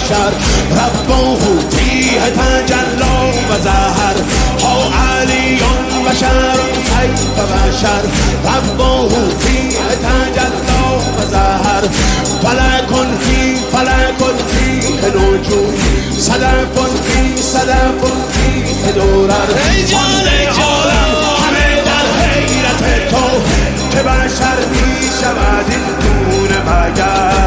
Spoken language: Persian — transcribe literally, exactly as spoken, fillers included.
بشر رباه فیه تجلی و ظهر ها علی بشر کیف بشر رباه فیه تجلی و ظهر فلک فی فلک فیه نجوم صدف فی صدف فیه درر ای جان ای عالم همه در حیرت تو که بشر می شود این گونه مگر